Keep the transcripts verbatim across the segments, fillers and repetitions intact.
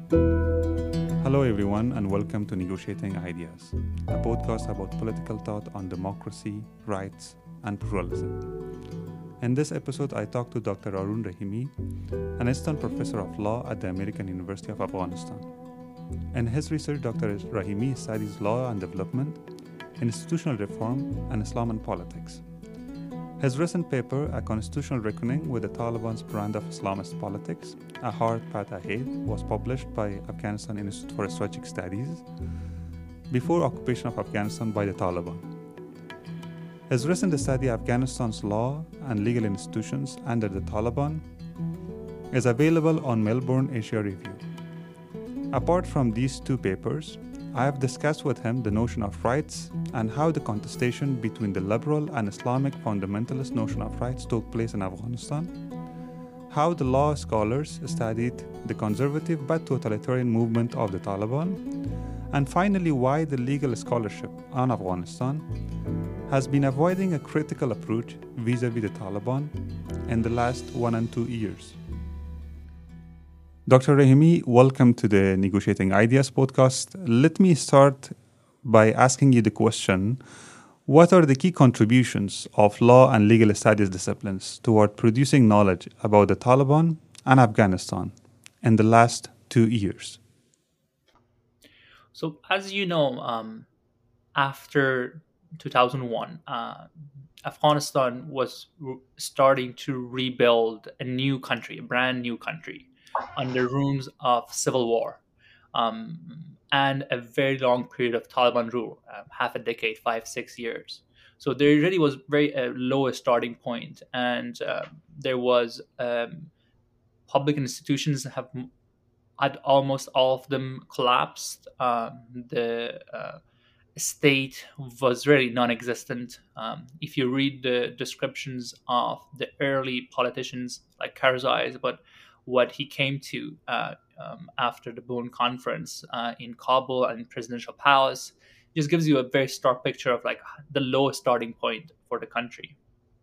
Hello, everyone, and welcome to Negotiating Ideas, a podcast about political thought on democracy, rights, and pluralism. In this episode, I talked to Doctor Arun Rahimi, an assistant professor of law at the American University of Afghanistan. In his research, Doctor Rahimi studies law and development, institutional reform, and Islam and politics. His recent paper, A Constitutional Reckoning with the Taliban's Brand of Islamist Politics, A Hard Path Ahead, was published by Afghanistan Institute for Strategic Studies before occupation of Afghanistan by the Taliban. His recent study, Afghanistan's Law and Legal Institutions Under the Taliban, is available on Melbourne Asia Review. Apart from these two papers, I have discussed with him the notion of rights and how the contestation between the liberal and Islamic fundamentalist notion of rights took place in Afghanistan, how the law scholars studied the conservative but totalitarian movement of the Taliban, and finally why the legal scholarship on Afghanistan has been avoiding a critical approach vis-a-vis the Taliban in the last one and two years. Doctor Rahimi, welcome to the Negotiating Ideas podcast. Let me start by asking you the question, what are the key contributions of law and legal studies disciplines toward producing knowledge about the Taliban and Afghanistan in the last two years? So, as you know, um, after two thousand one, uh, Afghanistan was re- starting to rebuild a new country, a brand new country, under ruins of civil war um, and a very long period of Taliban rule, um, half a decade, five, six years. So there really was very uh, low starting point, and uh, there was um, public institutions have had almost all of them collapsed. Um, the uh, state was really non-existent. Um, if you read the descriptions of the early politicians like Karzai, but what he came to uh, um, after the Bonn conference uh, in Kabul and presidential palace just gives you a very stark picture of like the lowest starting point for the country.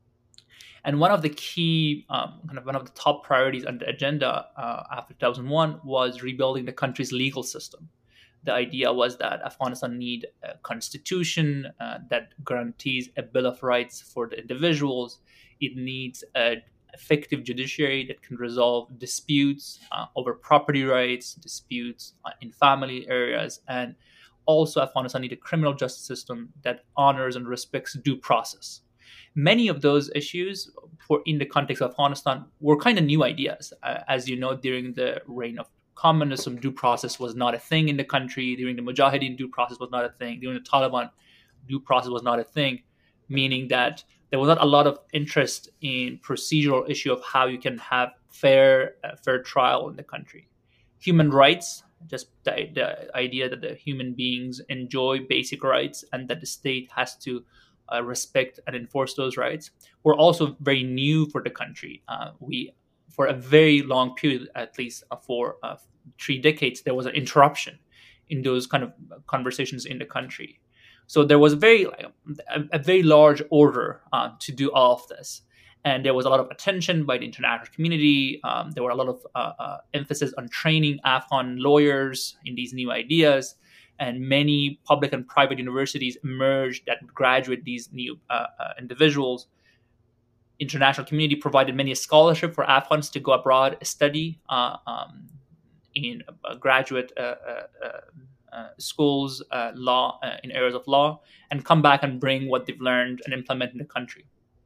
And one of the key, um, kind of one of the top priorities on the agenda uh, after two thousand one was rebuilding the country's legal system. The idea was that Afghanistan need a constitution uh, that guarantees a bill of rights for the individuals. It needs a effective judiciary that can resolve disputes uh, over property rights, disputes uh, in family areas, and also Afghanistan needs a criminal justice system that honors and respects due process. Many of those issues for in the context of Afghanistan were kind of new ideas. Uh, as you know, during the reign of communism, due process was not a thing in the country. During the Mujahideen, due process was not a thing. During the Taliban, due process was not a thing, meaning that there was not a lot of interest in procedural issue of how you can have fair uh, fair trial in the country. Human rights, just the, the idea that the human beings enjoy basic rights and that the state has to uh, respect and enforce those rights, were also very new for the country. Uh, we, for a very long period, at least uh, for uh, three decades, there was an interruption in those kind of conversations in the country. So there was a very a, a very large order uh, to do all of this, and there was a lot of attention by the international community. Um, there were a lot of uh, uh, emphasis on training Afghan lawyers in these new ideas, and many public and private universities emerged that would graduate these new uh, uh, individuals. International community provided many a scholarship for Afghans to go abroad, study uh, um, in a graduate uh, uh, uh, Uh, schools, uh, law uh, in areas of law, and come back and bring what they've learned and implement in the country.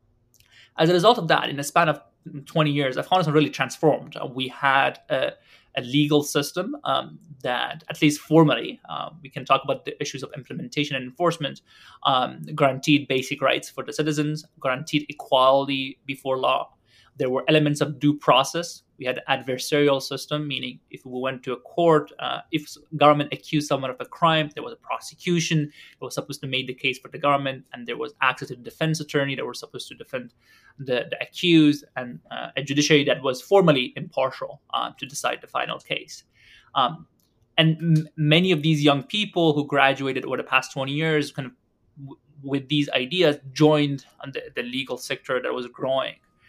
As a result of that, in a span of twenty years, Afghanistan really transformed. Uh, we had a, a legal system um, that, at least formally, uh, we can talk about the issues of implementation and enforcement, um, guaranteed basic rights for the citizens, guaranteed equality before law. There were elements of due process. We had an adversarial system, meaning if we went to a court, uh, if government accused someone of a crime, there was a prosecution that was supposed to make the case for the government, and there was access to the defense attorney that was supposed to defend the, the accused, and uh, a judiciary that was formally impartial uh, to decide the final case. Um, and m- many of these young people who graduated over the past twenty years kind of w- with these ideas joined the, the legal sector that was growing.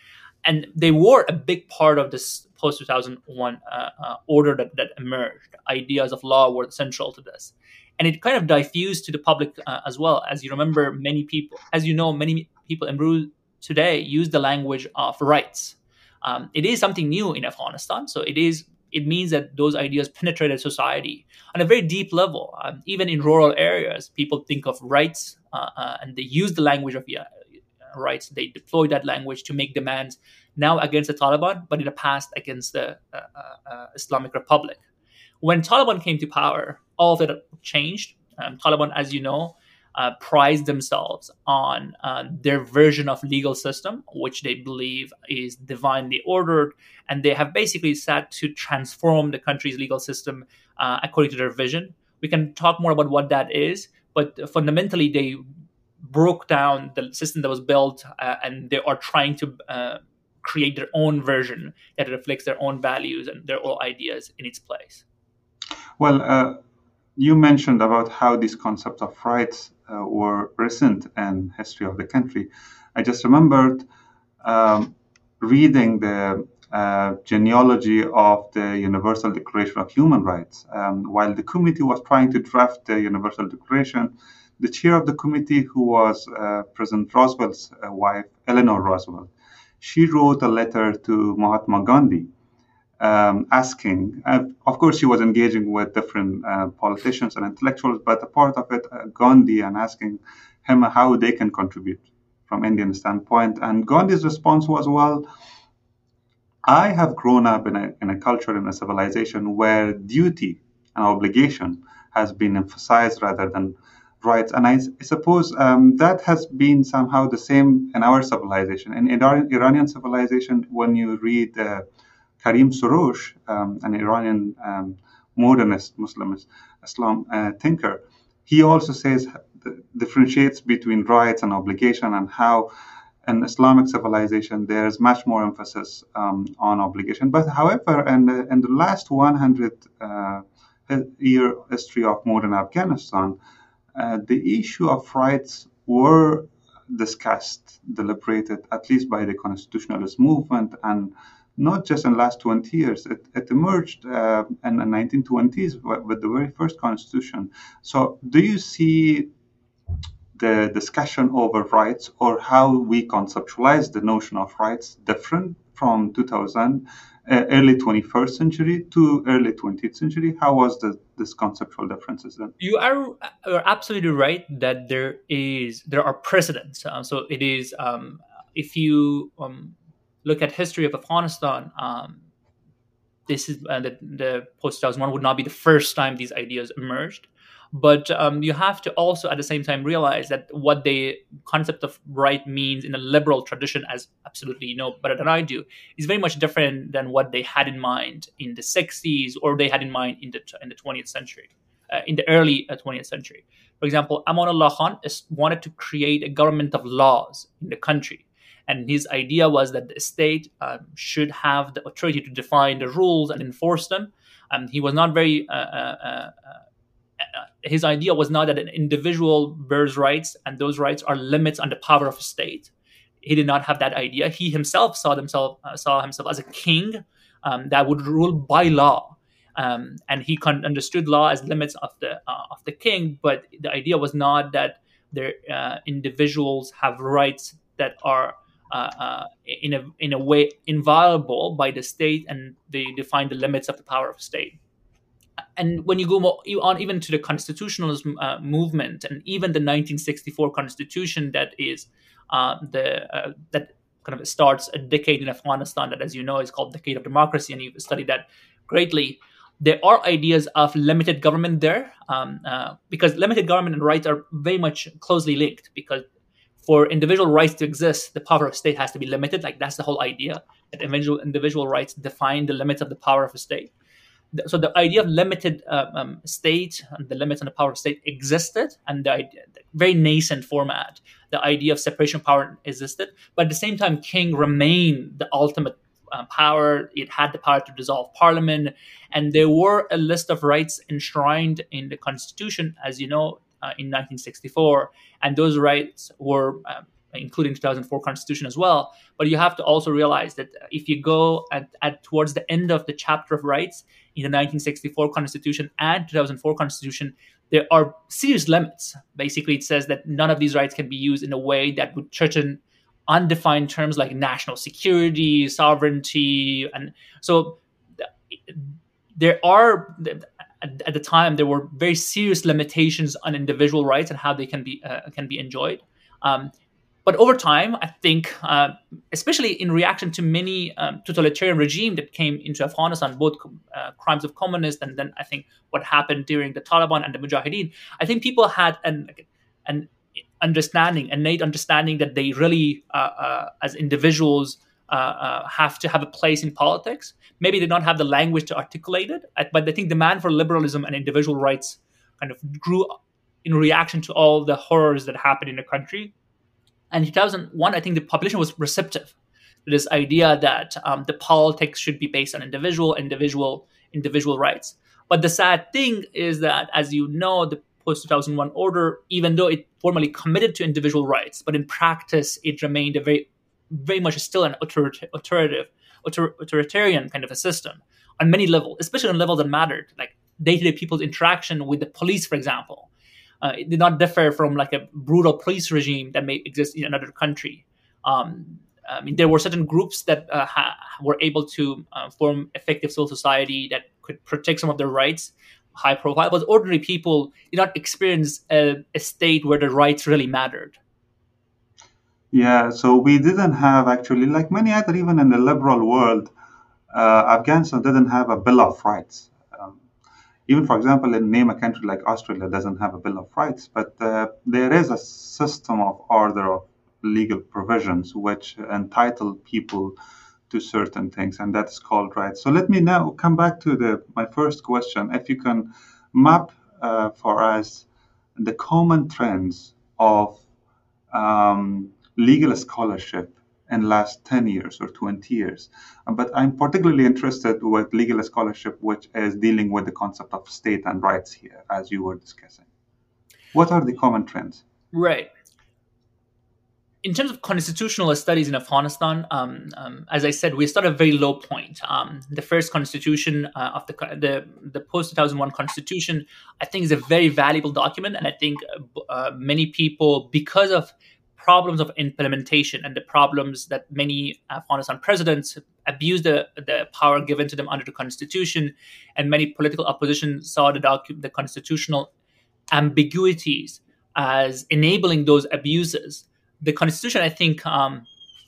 and they were a big part of this post two thousand one uh, uh, order that, that emerged. Ideas of law were central to this. And it kind of diffused to the public uh, as well. As you remember, many people, as you know, many people in Peru today use the language of rights. Um, it is something new in Afghanistan. So it is. It means that those ideas penetrated society on a very deep level. Um, even in rural areas, people think of rights uh, uh, and they use the language of yeah, rights. They deploy that language to make demands now against the Taliban, but in the past against the uh, uh, Islamic Republic. When Taliban came to power, all of it changed. Um, Taliban, as you know, uh, prized themselves on uh, their version of legal system, which they believe is divinely ordered, and they have basically set to transform the country's legal system uh, according to their vision. We can talk more about what that is, but fundamentally they broke down the system that was built, uh, and they are trying to uh, create their own version that reflects their own values and their own ideas in its place. Well, uh, you mentioned about how these concepts of rights uh, were recent in history of the country. I just remembered um, reading the uh, genealogy of the Universal Declaration of Human Rights. Um, while the committee was trying to draft the Universal Declaration, the chair of the committee, who was uh, President Roosevelt's uh, wife, Eleanor Roosevelt, she wrote a letter to Mahatma Gandhi, Um, asking, uh, of course, she was engaging with different uh, politicians and intellectuals, but a part of it, uh, Gandhi, and asking him how they can contribute from Indian standpoint. And Gandhi's response was, well, I have grown up in a, in a culture, in a civilization where duty and obligation has been emphasized rather than rights. And I, I suppose um, that has been somehow the same in our civilization. In Iran, Iranian civilization, when you read uh, Karim Soroush, um, an Iranian um, modernist Muslim Islam uh, thinker, he also says differentiates between rights and obligation, and how in Islamic civilization there's much more emphasis um, on obligation. But however, in the, in the last one hundred uh, year history of modern Afghanistan, uh, the issue of rights were discussed, deliberated, at least by the constitutionalist movement, and not just in the last twenty years. It, it emerged uh, in the nineteen twenties with the very first constitution. So do you see the discussion over rights, or how we conceptualize the notion of rights, different from two thousand, uh, early twenty-first century to early twentieth century? How was the, this conceptual differences then? You are, are absolutely right that there is there are precedents. Uh, so it is um, if you um, look at history of Afghanistan, um, this is uh, the, the post two thousand one would not be the first time these ideas emerged. But um, you have to also at the same time realize that what the concept of right means in a liberal tradition, as absolutely you know better than I do, is very much different than what they had in mind in the sixties, or they had in mind in the in the twentieth century, uh, in the early uh, twentieth century. For example, Amanullah Khan is, wanted to create a government of laws in the country. And his idea was that the state um, should have the authority to define the rules and enforce them. Um, he was not very... Uh, uh, uh, his idea was not that an individual bears rights and those rights are limits on the power of a state. He did not have that idea. He himself saw himself, uh, saw himself as a king um, that would rule by law. Um, and he con- understood law as limits of the uh, of the king, but the idea was not that their uh, individuals have rights that are uh, uh, in a in a way inviolable by the state, and they define the limits of the power of state. And when you go more, on even to the constitutionalist uh, movement, and even the nineteen sixty-four constitution that is uh, the uh, that kind of starts a decade in Afghanistan that, as you know, is called Decade of Democracy, and you've studied that greatly. There are ideas of limited government there, um, uh, because limited government and rights are very much closely linked. Because for individual rights to exist, the power of state has to be limited. Like that's the whole idea, that individual individual rights define the limits of the power of a state. So the idea of limited uh, um, state and the limits on the power of state existed, and the, idea, the very nascent format, the idea of separation of power existed. But at the same time, king remained the ultimate uh, power. It had the power to dissolve parliament, and there were a list of rights enshrined in the constitution, as you know, uh, in nineteen sixty-four, and those rights were uh, including two thousand four constitution as well. But you have to also realize that if you go at, at towards the end of the chapter of rights in the nineteen sixty-four constitution and two thousand four constitution, there are serious limits. Basically, it says that none of these rights can be used in a way that would threaten undefined terms like national security, sovereignty. And so there are, at the time, there were very serious limitations on individual rights and how they can be uh, can be enjoyed. Um, but over time, I think, uh, especially in reaction to many um, totalitarian regimes that came into Afghanistan, both uh, crimes of communists and then I think what happened during the Taliban and the Mujahideen, I think people had an an understanding, innate understanding that they really, uh, uh, as individuals, uh, uh, have to have a place in politics. Maybe they don't have the language to articulate it, but I think demand for liberalism and individual rights kind of grew in reaction to all the horrors that happened in the country. And in two thousand one, I think the population was receptive to this idea that um, the politics should be based on individual, individual, individual rights. But the sad thing is that, as you know, the post two thousand one order, even though it formally committed to individual rights, but in practice, it remained a very, very much still an authoritative, authoritarian kind of a system on many levels, especially on levels that mattered, like day-to-day people's interaction with the police, for example. Uh, it did not differ from like a brutal police regime that may exist in another country. Um, I mean, there were certain groups that uh, ha- were able to uh, form effective civil society that could protect some of their rights, high profile, but ordinary people did not experience a, a state where the rights really mattered. Yeah, so we didn't have actually, like many other, even in the liberal world, uh, Afghanistan didn't have a Bill of Rights. Um, even, for example, in name a country like Australia doesn't have a Bill of Rights, but uh, there is a system of order of legal provisions which entitle people to certain things, and that's called rights. So let me now come back to the my first question. If you can map uh, for us the common trends of um, legal scholarship in last ten years or twenty years. But I'm particularly interested with legal scholarship, which is dealing with the concept of state and rights here, as you were discussing. What are the common trends? Right. In terms of constitutional studies in Afghanistan, um, um, as I said, we start at a very low point. Um, the first constitution uh, of the the, the post two thousand one constitution, I think, is a very valuable document. And I think uh, many people, because of problems of implementation and the problems that many Afghanistan presidents abused the, the power given to them under the constitution, and many political opposition saw the, docu- the constitutional ambiguities as enabling those abuses. The constitution, I think, um,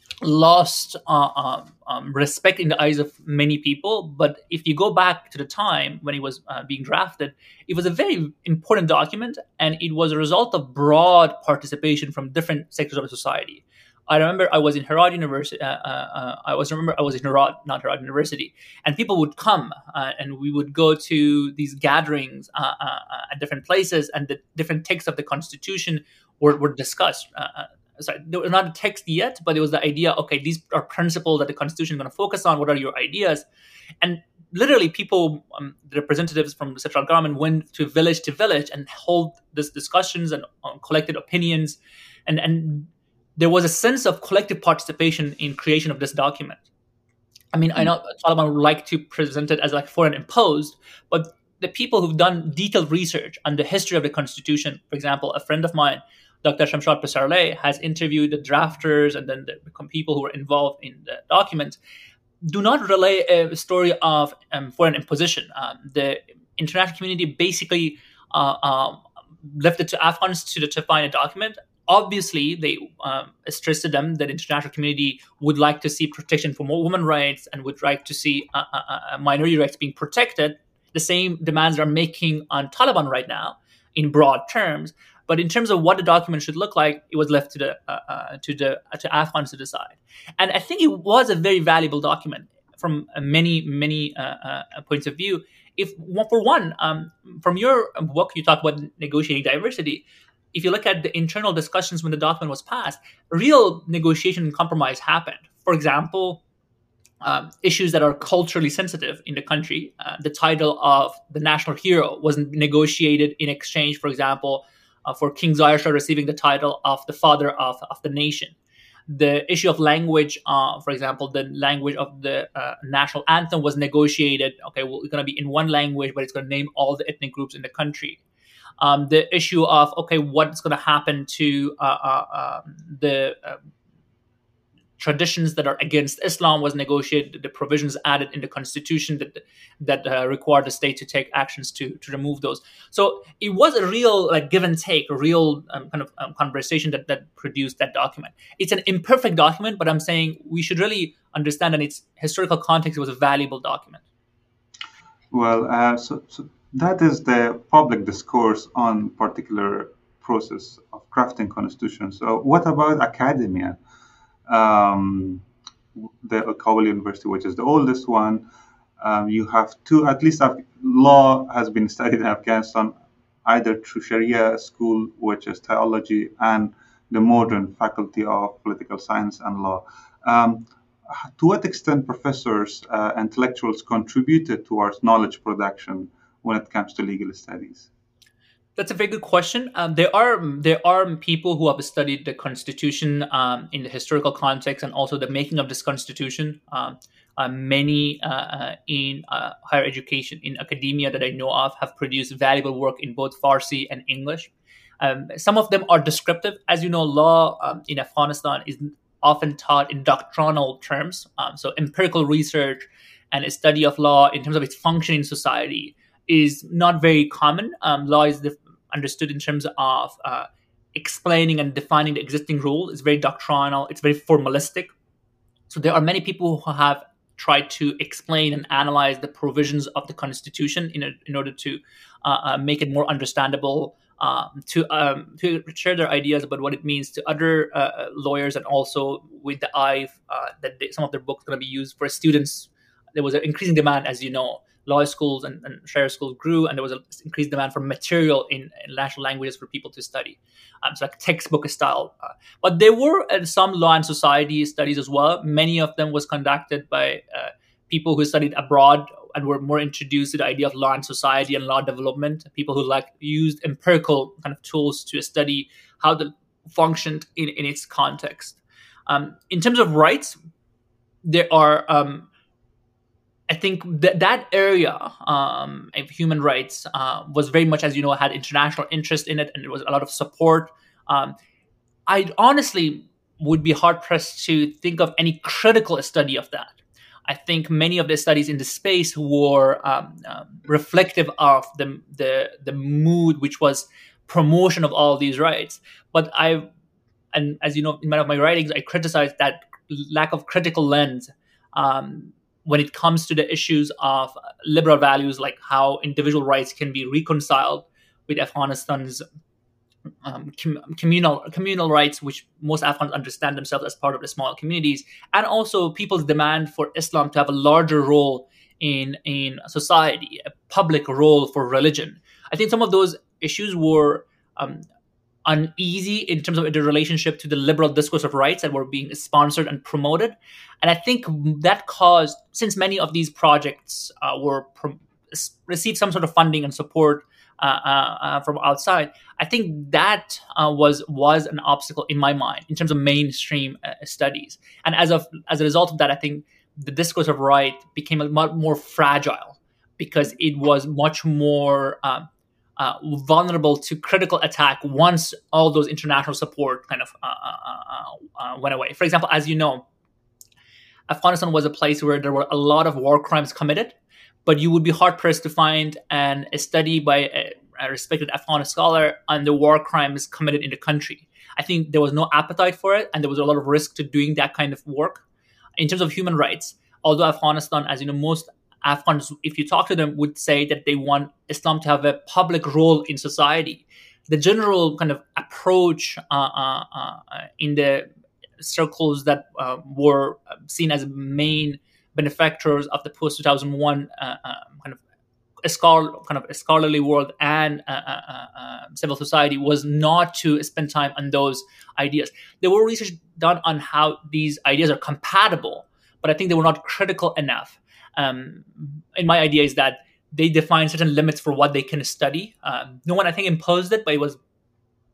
lost uh, um, um, respect in the eyes of many people. But if you go back to the time when it was uh, being drafted, it was a very important document, and it was a result of broad participation from different sectors of society. I remember I was in Herat University. Uh, uh, I was remember I was in Herat, not Herat University, and people would come uh, and we would go to these gatherings uh, uh, at different places, and the different texts of the constitution were, were discussed. Uh, Sorry, there was not a text yet, but it was the idea, okay, these are principles that the constitution is going to focus on. What are your ideas? And literally people, um, the representatives from the central government went to village to village and hold these discussions and um, collected opinions. And, and there was a sense of collective participation in creation of this document. I mean, mm-hmm. I know Taliban would like to present it as like foreign imposed, but the people who've done detailed research on the history of the constitution, for example, a friend of mine, Doctor Shamshad Pasarleh, has interviewed the drafters and then the people who were involved in the document, do not relay a story of um, foreign imposition. Um, the international community basically uh, um, left it to Afghans to define a document. Obviously, they um, stressed to them that the international community would like to see protection for more women's rights and would like to see uh, uh, uh, minority rights being protected. The same demands they're making on Taliban right now in broad terms. But in terms of what the document should look like, it was left to the uh, uh, to the uh, to Afghans to decide. And I think it was a very valuable document from uh, many many uh, uh, points of view. If for one, um, from your book, you talk about negotiating diversity. If you look at the internal discussions when the document was passed, real negotiation and compromise happened. For example, um, issues that are culturally sensitive in the country. Uh, the title of the national hero was negotiated in exchange, for example, uh, for King Zahir Shah receiving the title of the father of, of the nation. The issue of language, uh, for example, the language of the uh, national anthem was negotiated. Okay, well, it's going to be in one language, but it's going to name all the ethnic groups in the country. Um, the issue of, okay, what's going to happen to uh, uh, um, the uh, traditions that are against Islam was negotiated. The provisions added in the constitution that that uh, required the state to take actions to to remove those. So it was a real like give and take, a real um, kind of um, conversation that that produced that document. It's an imperfect document, but I'm saying we should really understand that its historical context was a valuable document. Well, uh, so, so that is the public discourse on particular process of crafting constitution. So what about academia? Um, the Kabul University, which is the oldest one, um, you have two, at least Af- law has been studied in Afghanistan either through Sharia school, which is theology, and the modern faculty of political science and law. Um, to what extent professors, uh, intellectuals contributed towards knowledge production when it comes to legal studies? That's a very good question. Um, there are there are people who have studied the Constitution um, in the historical context and also the making of this Constitution. Um, uh, many uh, uh, in uh, higher education, in academia that I know of, have produced valuable work in both Farsi and English. Um, some of them are descriptive. As you know, law um, in Afghanistan is often taught in doctrinal terms. Um, so empirical research and a study of law in terms of its function in society is not very common. Um, law is the understood in terms of uh, explaining and defining the existing rule. It's very doctrinal. It's very formalistic. So there are many people who have tried to explain and analyze the provisions of the Constitution in, a, in order to uh, uh, make it more understandable, um, to um, to share their ideas about what it means to other uh, lawyers, and also with the eye uh, that they, some of their books are going to be used for students. There was an increasing demand, as you know. Law schools and, and Sharia schools grew, and there was an increased demand for material in, in national languages for people to study. Um, so like textbook style. Uh, but there were uh, some law and society studies as well. Many of them was conducted by uh, people who studied abroad and were more introduced to the idea of law and society and law development. People who like used empirical kind of tools to study how the functioned in, in its context. Um, in terms of rights, there are... Um, I think that that area um, of human rights uh, was very much, as you know, had international interest in it, and there was a lot of support. Um, I honestly would be hard pressed to think of any critical study of that. I think many of the studies in the space were um, um, reflective of the, the the mood, which was promotion of all these rights. But I, and as you know, in many of my writings, I criticize that lack of critical lens. Um, when it comes to the issues of liberal values, like how individual rights can be reconciled with Afghanistan's um, com- communal communal rights, which most Afghans understand themselves as part of the small communities, and also people's demand for Islam to have a larger role in, in society, a public role for religion. I think some of those issues were um, uneasy in terms of the relationship to the liberal discourse of rights that were being sponsored and promoted. And I think that caused, since many of these projects uh, were pro- received some sort of funding and support uh, uh, uh, from outside, I think that uh, was was an obstacle in my mind in terms of mainstream uh, studies. And as of as a result of that, I think the discourse of right became a lot more fragile because it was much more um, Uh, vulnerable to critical attack once all those international support kind of uh, uh, uh, went away. For example, as you know, Afghanistan was a place where there were a lot of war crimes committed, but you would be hard-pressed to find an, a study by a, a respected Afghan scholar on the war crimes committed in the country. I think there was no appetite for it, and there was a lot of risk to doing that kind of work. In terms of human rights, although Afghanistan, as you know, most Afghans, if you talk to them, would say that they want Islam to have a public role in society. The general kind of approach uh, uh, uh, in the circles that uh, were seen as main benefactors of the post two thousand one uh, uh, kind of a scholar, kind of a scholarly world and uh, uh, uh, civil society was not to spend time on those ideas. There were research done on how these ideas are compatible, but I think they were not critical enough. Um, and my idea is that they define certain limits for what they can study. Um, no one, I think, imposed it, but it was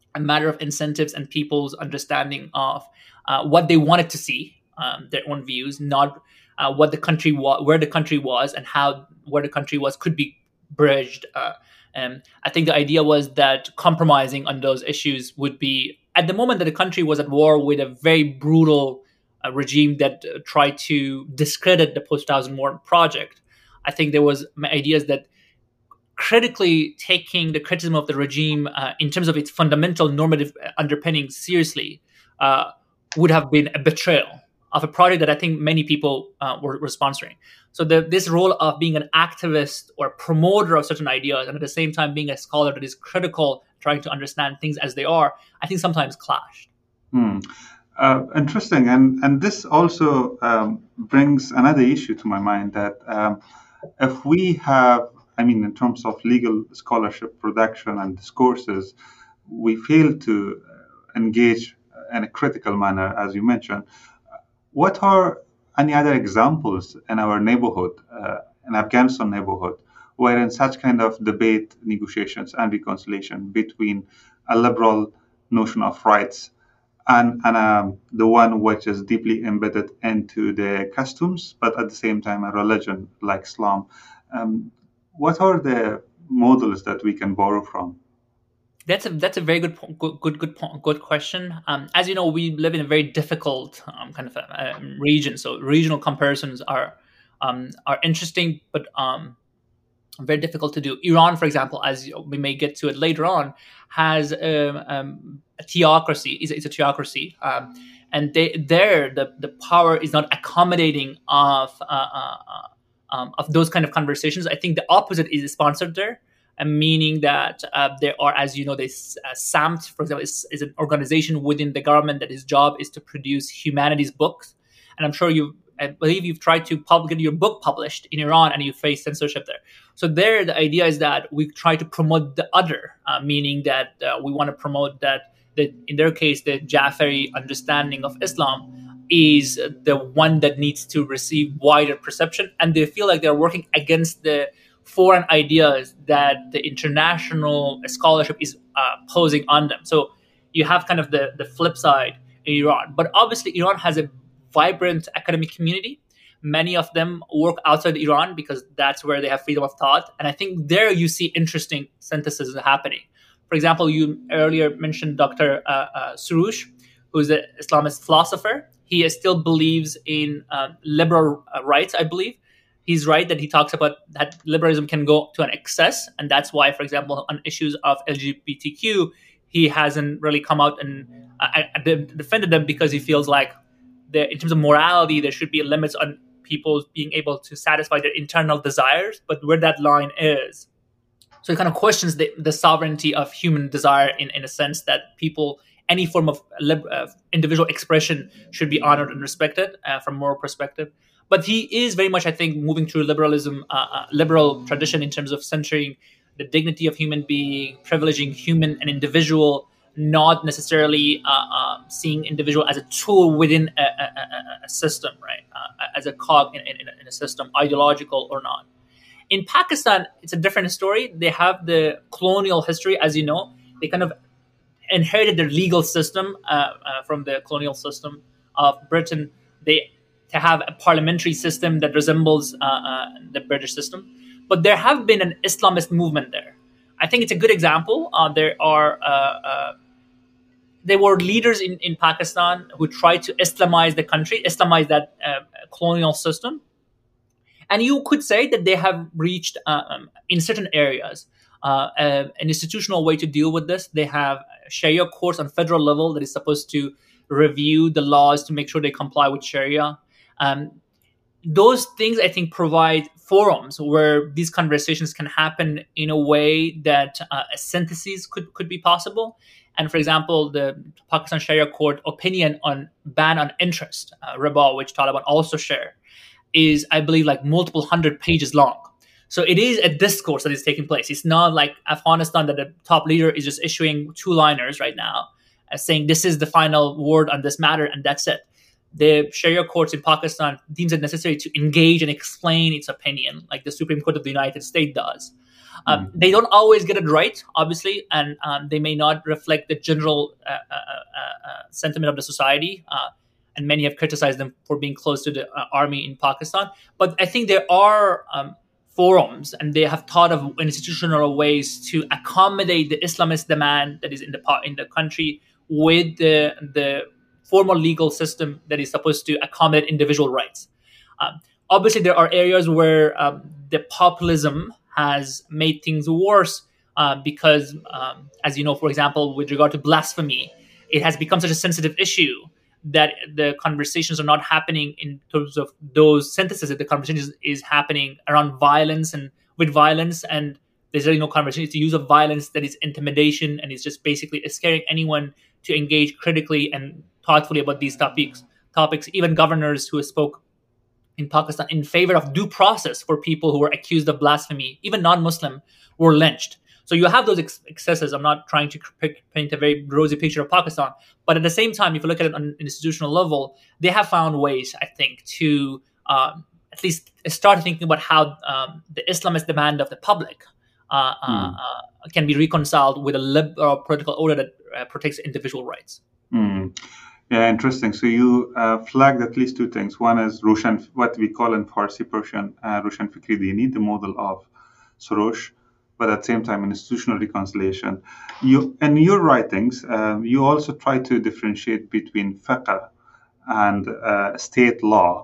a matter of incentives and people's understanding of uh, what they wanted to see, um, their own views, not uh, what the country was, where the country was, and how where the country was could be bridged. Uh, and I think the idea was that compromising on those issues would be, at the moment that the country was at war with a very brutal uh, regime that uh, tried to discredit the post two thousand one project. I think there was ideas that critically taking the criticism of the regime uh, in terms of its fundamental normative underpinnings seriously uh, would have been a betrayal of a project that I think many people uh, were, were sponsoring. So the, this role of being an activist or promoter of certain ideas, and at the same time being a scholar that is critical, trying to understand things as they are, I think sometimes clashed. Hmm. Uh, interesting, and and this also um, brings another issue to my mind, that um, if we have, I mean, in terms of legal scholarship production and discourses, we fail to engage in a critical manner, as you mentioned. What are any other examples in our neighborhood, uh, in Afghanistan neighborhood, wherein such kind of debate, negotiations, and reconciliation between a liberal notion of rights and, and um, the one which is deeply embedded into the customs, but at the same time a religion like Islam, um, what are the models that we can borrow from? That's a that's a very good good good good, good question. Um, as you know, we live in a very difficult um, kind of a, a region, so regional comparisons are um, are interesting, but um, very difficult to do. Iran, for example, as we may get to it later on, has um, um, a theocracy. It's, it's a theocracy, um, and they, there the the power is not accommodating of uh, uh, um, of those kind of conversations. I think the opposite is sponsored there. Meaning that uh, there are, as you know, this uh, SAMT, for example, is, is an organization within the government that its job is to produce humanities books. And I'm sure you, I believe you've tried to pub- get your book published in Iran and you face censorship there. So there, the idea is that we try to promote the other, uh, meaning that uh, we want to promote that, that, in their case, the Jafari understanding of Islam is the one that needs to receive wider perception. And they feel like they're working against the foreign ideas that the international scholarship is uh, posing on them. So you have kind of the, the flip side in Iran. But obviously, Iran has a vibrant academic community. Many of them work outside Iran because that's where they have freedom of thought. And I think there you see interesting synthesis happening. For example, you earlier mentioned Doctor Uh, uh, Soroush, who's an Islamist philosopher. He still believes in uh, liberal uh, rights, I believe. He's right that he talks about that liberalism can go to an excess. And that's why, for example, on issues of L G B T Q, he hasn't really come out and uh, defended them because he feels like there, in terms of morality, there should be limits on people being able to satisfy their internal desires, but where that line is. So it kind of questions the, the sovereignty of human desire in, in a sense that people, any form of lib, uh, individual expression should be honored and respected uh, from a moral perspective. But he is very much, I think, moving through liberalism, uh, uh, liberal tradition in terms of centering the dignity of human being, privileging human and individual, not necessarily uh, uh, seeing individual as a tool within a, a, a, a system, right? Uh, as a cog in, in, in a system, ideological or not. In Pakistan, it's a different story. They have the colonial history, as you know. They kind of inherited their legal system uh, uh, from the colonial system of Britain. They to have a parliamentary system that resembles uh, uh, the British system. But there have been an Islamist movement there. I think it's a good example. Uh, there are uh, uh, there were leaders in, in Pakistan who tried to Islamize the country, Islamize that uh, colonial system. And you could say that they have reached, uh, um, in certain areas, uh, uh, an institutional way to deal with this. They have Sharia courts on federal level that is supposed to review the laws to make sure they comply with Sharia. Um, those things, I think, provide forums where these conversations can happen in a way that uh, a synthesis could, could be possible. And for example, the Pakistan Sharia Court opinion on ban on interest, uh, riba, which Taliban also share, is, I believe, like multiple hundred pages long. So it is a discourse that is taking place. It's not like Afghanistan that the top leader is just issuing two-liners right now, uh, saying this is the final word on this matter and that's it. The Sharia courts in Pakistan deems it necessary to engage and explain its opinion, like the Supreme Court of the United States does. Um, Mm. they don't always get it right, obviously, and um, they may not reflect the general uh, uh, uh, uh, sentiment of the society. Uh, and many have criticized them for being close to the uh, army in Pakistan. But I think there are um, forums, and they have thought of institutional ways to accommodate the Islamist demand that is in the in the country with the the formal legal system that is supposed to accommodate individual rights. Um, obviously, there are areas where um, the populism has made things worse uh, because, um, as you know, for example, with regard to blasphemy, it has become such a sensitive issue that the conversations are not happening in terms of those sentences, that the conversation is, is happening around violence and with violence, and there's really no conversation. It's the use of violence that is intimidation, and it's just basically scaring anyone to engage critically and thoughtfully about these topics. Topics. Even governors who spoke in Pakistan in favor of due process for people who were accused of blasphemy, even non-Muslim, were lynched. So you have those ex- excesses. I'm not trying to paint a very rosy picture of Pakistan, but at the same time, if you look at it on an institutional level, they have found ways, I think, to um, at least start thinking about how um, the Islamist demand of the public uh, Mm. uh, can be reconciled with a liberal political order that uh, protects individual rights. Mm. Yeah, interesting. So you uh, flagged at least two things. One is Roshan, what we call in Farsi Persian, uh, Roshan Fikri Dini, the model of Soros, but at the same time, institutional reconciliation. You, in your writings, um, you also try to differentiate between fiqh and uh, state law.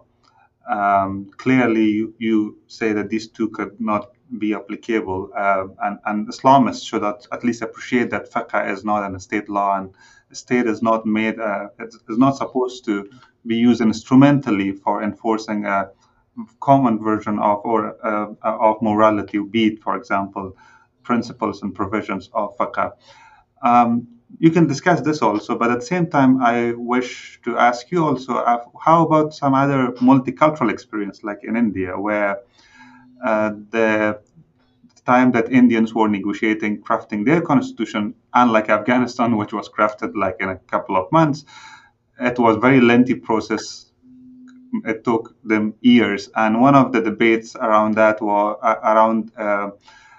Um, clearly, you, you say that these two could not be applicable, uh, and, and Islamists should at, at least appreciate that fiqh is not a state law, and the state is not made, uh, is not supposed to be used instrumentally for enforcing a common version of or uh, of morality, be it, for example, principles and provisions of fiqh. Um, you can discuss this also, but at the same time, I wish to ask you also, uh, how about some other multicultural experience, like in India, where uh, the time that Indians were negotiating, crafting their constitution, unlike Afghanistan, which was crafted like in a couple of months, it was a very lengthy process. It took them years, and one of the debates around that was uh, around uh,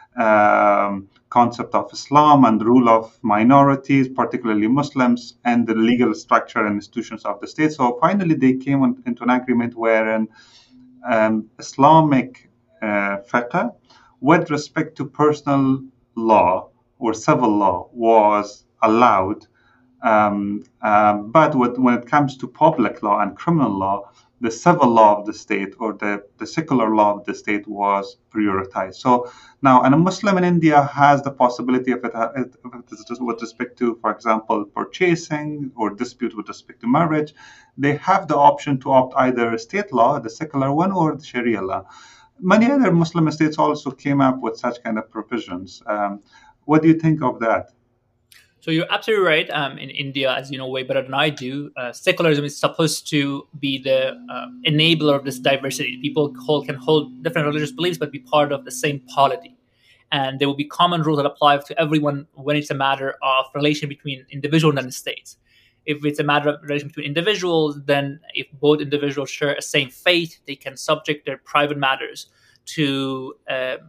um, concept of Islam and the rule of minorities, particularly Muslims, and the legal structure and institutions of the state. So finally, they came on, into an agreement wherein um, Islamic uh, fiqh, with respect to personal law or civil law, was allowed. Um, um, but with, when it comes to public law and criminal law, the civil law of the state or the, the secular law of the state was prioritized. So now, and a Muslim in India has the possibility of it, if it is with respect to, for example, purchasing or dispute with respect to marriage, they have the option to opt either state law, the secular one, or the Sharia law. Many other Muslim states also came up with such kind of provisions. Um, what do you think of that? So you're absolutely right. Um, in India, as you know way better than I do, uh, secularism is supposed to be the uh, enabler of this diversity. People hold, can hold different religious beliefs, but be part of the same polity. And there will be common rules that apply to everyone when it's a matter of relation between individuals and the states. If it's a matter of relation between individuals, then if both individuals share a same faith, they can subject their private matters to um,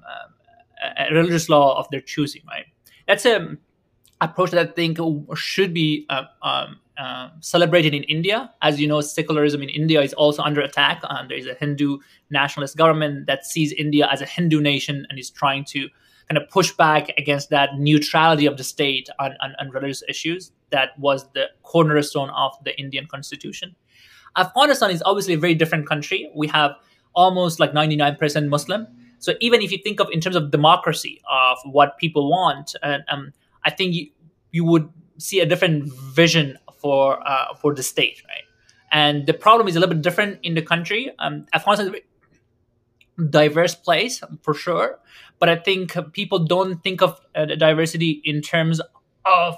a religious law of their choosing. Right? That's a approach that I think should be uh, um, uh, celebrated in India. As you know, secularism in India is also under attack. Um, there is a Hindu nationalist government that sees India as a Hindu nation and is trying to kind of push back against that neutrality of the state on, on, on religious issues that was the cornerstone of the Indian constitution. Afghanistan is obviously a very different country. We have almost like ninety-nine percent Muslim. So even if you think of in terms of democracy, of what people want, and um, I think you, you would see a different vision for uh, for the state, right? And the problem is a little bit different in the country. Um, Afghanistan is a diverse place for sure, but I think people don't think of uh, the diversity in terms of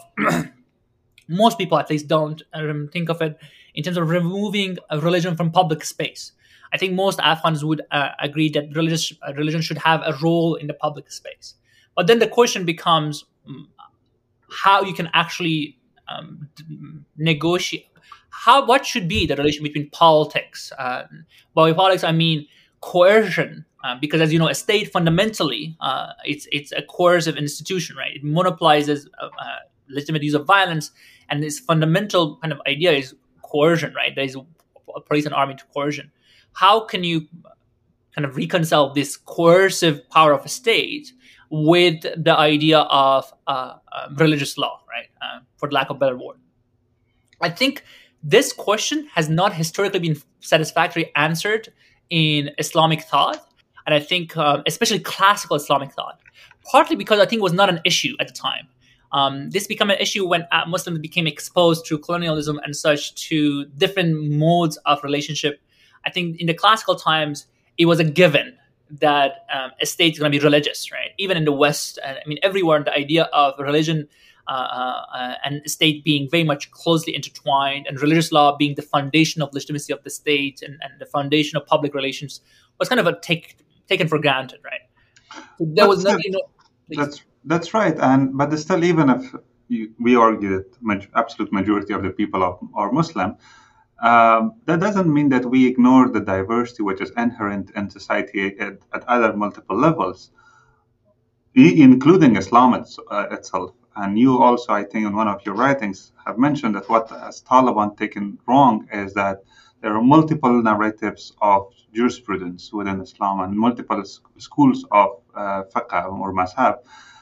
most people at least don't um, think of it in terms of removing a religion from public space. I think most Afghans would uh, agree that religious, uh, religion should have a role in the public space. But then the question becomes um, how you can actually um, negotiate. How what should be the relation between politics? Uh, by politics, I mean coercion Uh, because, as you know, a state fundamentally, uh, it's it's a coercive institution, right? It monopolizes uh, uh, legitimate use of violence, and its fundamental kind of idea is coercion, right? There is a police and army to coercion. How can you kind of reconcile this coercive power of a state with the idea of uh, uh, religious law, right? Uh, for lack of a better word. I think this question has not historically been satisfactorily answered in Islamic thought. And I think um, especially classical Islamic thought, partly because I think it was not an issue at the time. Um, this became an issue when uh, Muslims became exposed through colonialism and such to different modes of relationship. I think in the classical times, it was a given that um, a state is going to be religious, right? Even in the West, and I mean, everywhere, the idea of religion uh, uh, and state being very much closely intertwined, and religious law being the foundation of legitimacy of the state and, and the foundation of public relations was kind of a take, taken for granted, right? So there was no, you know, that's that's right, and but still, even if you, we argue that ma- absolute majority of the people are, are Muslim, um, that doesn't mean that we ignore the diversity which is inherent in society at, at other multiple levels, i- including Islam it's, uh, itself. And you also, I think, in one of your writings, have mentioned that what has Taliban taken wrong is that there are multiple narratives of jurisprudence within Islam and multiple s- schools of uh, fiqh or mazhab.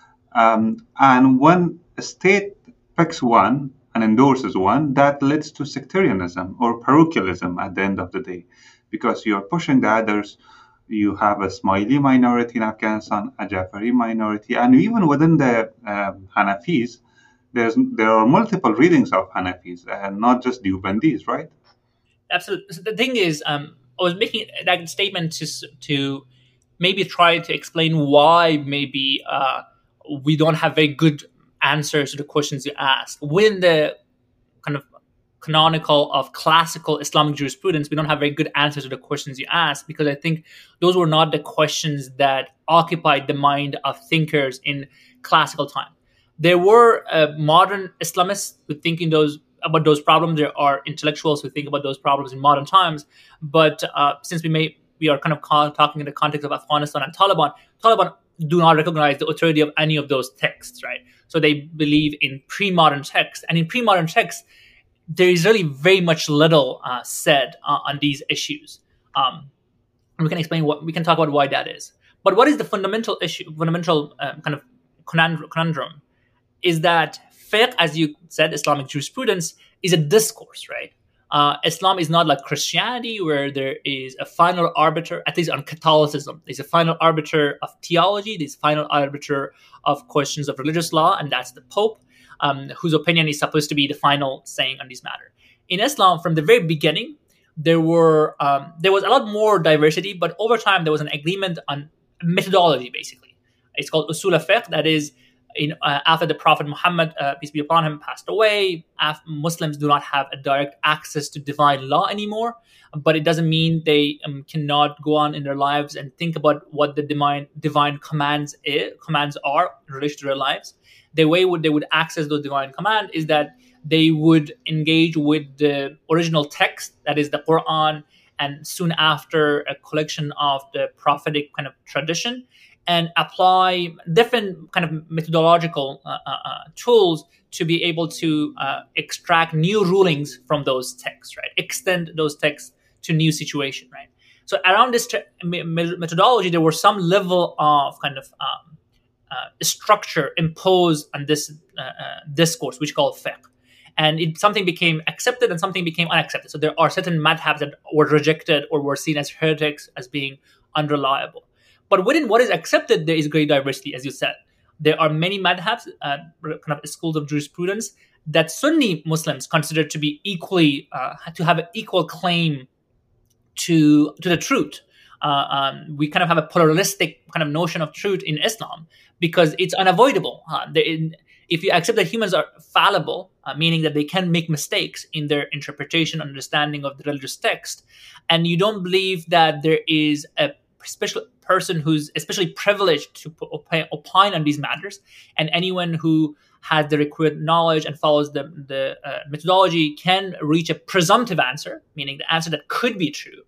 Um, and when a state picks one and endorses one, that leads to sectarianism or parochialism at the end of the day, because you're pushing the others. You have a Ismaili minority in Afghanistan, a Jafari minority, and even within the um, Hanafis, there's there are multiple readings of Hanafis, and not just Deobandis, right? absolutely. So the thing is, um, I was making that statement to s- to maybe try to explain why maybe uh, we don't have very good answers to the questions you asked. Within the kind of canonical of classical Islamic jurisprudence, we don't have very good answers to the questions you asked, because I think those were not the questions that occupied the mind of thinkers in classical time. There were uh, modern Islamists who thinking those about those problems. There are intellectuals who think about those problems in modern times. But uh, since we may we are kind of ca- talking in the context of Afghanistan and Taliban, Taliban do not recognize the authority of any of those texts, right? So they believe in pre-modern texts, and in pre-modern texts, there is really very much little uh, said uh, on these issues. Um, and we can explain what we can talk about why that is. But what is the fundamental issue, fundamental uh, kind of conundrum, is that fiqh, as you said, Islamic jurisprudence, is a discourse, right? Uh, Islam is not like Christianity, where there is a final arbiter, at least on Catholicism. There's a final arbiter of theology, there's a final arbiter of questions of religious law, and that's the Pope, um, whose opinion is supposed to be the final saying on these matters. In Islam, from the very beginning, there were um, there was a lot more diversity, but over time there was an agreement on methodology, basically. It's called usul al-fiqh, that is, in, uh, after the Prophet Muhammad, uh, peace be upon him, passed away, af- Muslims do not have a direct access to divine law anymore. But it doesn't mean they um, cannot go on in their lives and think about what the divine divine commands is, commands are in relation to their lives. The way would they would access those divine commands is that they would engage with the original text, that is the Quran, and soon after a collection of the prophetic kind of tradition, and apply different kind of methodological uh, uh, uh, tools to be able to uh, extract new rulings from those texts, right? Extend those texts to new situation, right? So around this te- methodology, there was some level of kind of um, uh, structure imposed on this uh, uh, discourse, which we call fiqh. And it, something became accepted and something became unaccepted. So there are certain madhabs that were rejected or were seen as heretics, as being unreliable. But within what is accepted, there is great diversity, as you said. There are many madhabs, uh, kind of schools of jurisprudence, that Sunni Muslims consider to be equally, uh, to have an equal claim to to the truth. Uh, um, we kind of have a pluralistic kind of notion of truth in Islam because it's unavoidable. Uh, in, if you accept that humans are fallible, uh, meaning that they can make mistakes in their interpretation, understanding of the religious text, and you don't believe that there is a special person who's especially privileged to opine on these matters, and anyone who has the required knowledge and follows the, the uh, methodology can reach a presumptive answer, meaning the answer that could be true.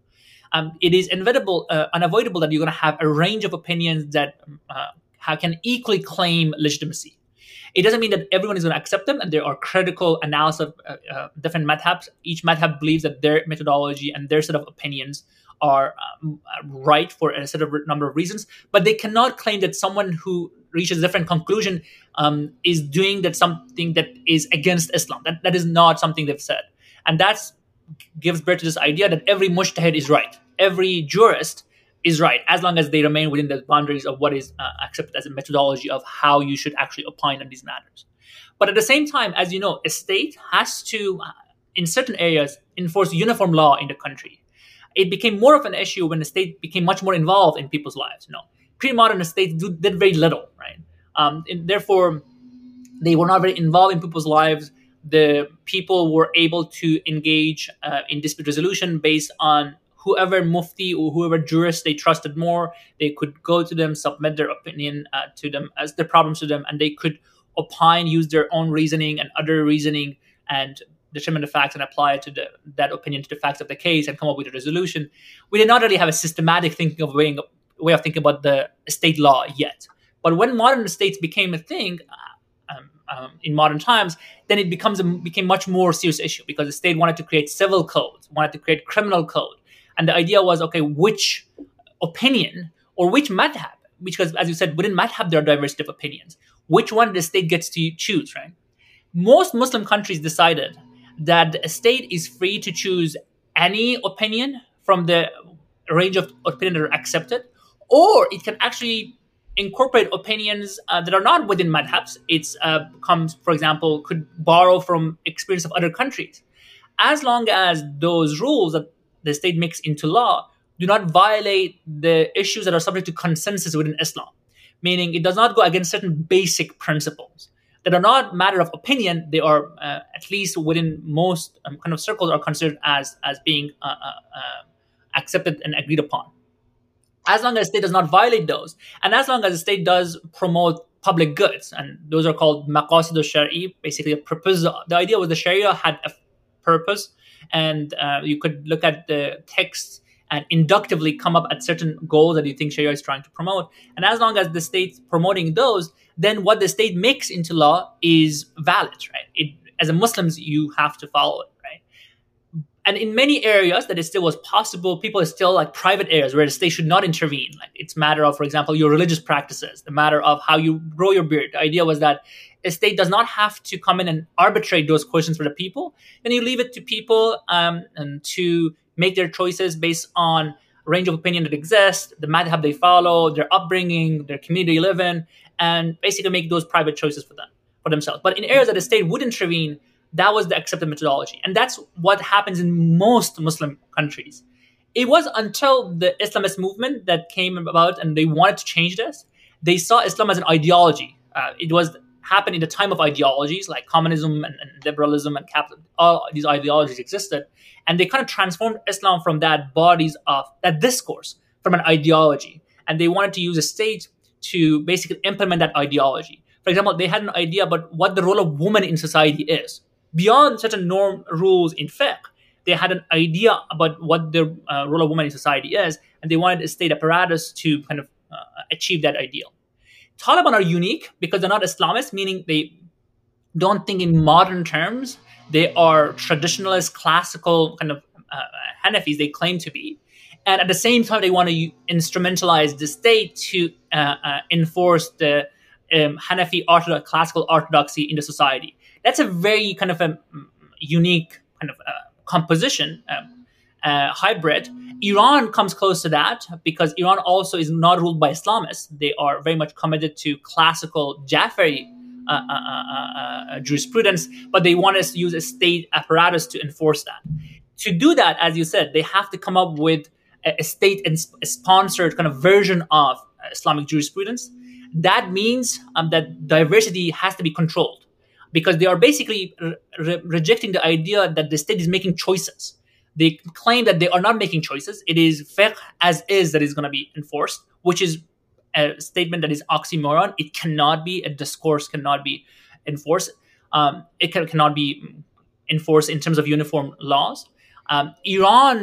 um, it is inevitable, uh, unavoidable that you're going to have a range of opinions that uh, how can equally claim legitimacy. It doesn't mean that everyone is going to accept them, and there are critical analysis of uh, uh, different madhabs. Each madhab believes that their methodology and their set of opinions are um, right for a set of number of reasons, but they cannot claim that someone who reaches a different conclusion um, is doing that something that is against Islam. That that is not something they've said, and that's gives birth to this idea that every mujtahid is right, every jurist is right, as long as they remain within the boundaries of what is uh, accepted as a methodology of how you should actually opine on these matters. But at the same time, as you know, a state has to, uh, in certain areas, enforce uniform law in the country. It became more of an issue when the state became much more involved in people's lives. You know, pre-modern states do, did very little, right? Um, and therefore, they were not very involved in people's lives. The people were able to engage uh, in dispute resolution based on whoever mufti or whoever jurist they trusted more. They could go to them, submit their opinion uh, to them as their problems to them, and they could opine, use their own reasoning and other reasoning, and determine the facts and apply it to the, that opinion to the facts of the case and come up with a resolution. We did not really have a systematic thinking of weighing, way of thinking about the state law yet. But when modern states became a thing uh, um, um, in modern times, then it becomes a, became much more serious issue because the state wanted to create civil codes, wanted to create criminal code. And the idea was, okay, which opinion or which madhab, because as you said, within madhab, there are diversity of opinions. Which one the state gets to choose, right? Most Muslim countries decided that a state is free to choose any opinion from the range of opinions that are accepted, or it can actually incorporate opinions uh, that are not within madhabs. It's uh, comes, for example, could borrow from experience of other countries. As long as those rules that the state makes into law do not violate the issues that are subject to consensus within Islam, meaning it does not go against certain basic principles that are not matter of opinion. They are, uh, at least within most um, kind of circles, are considered as as being uh, uh, uh, accepted and agreed upon. As long as the state does not violate those, and as long as the state does promote public goods, and those are called maqasid al-shar'i, basically a purpose. The idea was the Sharia had a purpose, and uh, you could look at the texts and inductively come up at certain goals that you think Sharia is trying to promote. And as long as the state's promoting those, then what the state makes into law is valid, right? It, as a Muslims, you have to follow it, right? And in many areas that it still was possible, people are still like private areas where the state should not intervene. Like it's a matter of, for example, your religious practices, the matter of how you grow your beard. The idea was that a state does not have to come in and arbitrate those questions for the people. Then you leave it to people um, and to make their choices based on a range of opinion that exists, the madhab they follow, their upbringing, their community they live in, and basically make those private choices for them, for themselves. But in areas that the state would intervene, that was the accepted methodology. And that's what happens in most Muslim countries. It was until the Islamist movement that came about and they wanted to change this. They saw Islam as an ideology. Uh, it was happened in the time of ideologies like communism and, and liberalism and capital. All these ideologies existed. And they kind of transformed Islam from that bodies of that discourse, from an ideology. And they wanted to use a state to basically implement that ideology. For example, they had an idea about what the role of woman in society is. Beyond certain norm rules in fiqh, they had an idea about what the uh, role of woman in society is, and they wanted a state apparatus to kind of uh, achieve that ideal. Taliban are unique because they're not Islamists, meaning they don't think in modern terms. They are traditionalist, classical kind of uh, Hanafis, they claim to be. And at the same time, they want to u- instrumentalize the state to uh, uh, enforce the um, Hanafi orthodox, classical orthodoxy in the society. That's a very kind of a unique kind of uh, composition, um, uh, hybrid. Iran comes close to that because Iran also is not ruled by Islamists. They are very much committed to classical Jafari uh, uh, uh, uh, jurisprudence, but they want us to use a state apparatus to enforce that. To do that, as you said, they have to come up with a, a state-sponsored kind of version of Islamic jurisprudence. That means um, that diversity has to be controlled, because they are basically re- rejecting the idea that the state is making choices. They claim that they are not making choices. It is fiqh as is that is going to be enforced, which is a statement that is oxymoron. It cannot be, a discourse cannot be enforced. Um, it can, cannot be enforced in terms of uniform laws. Um, Iran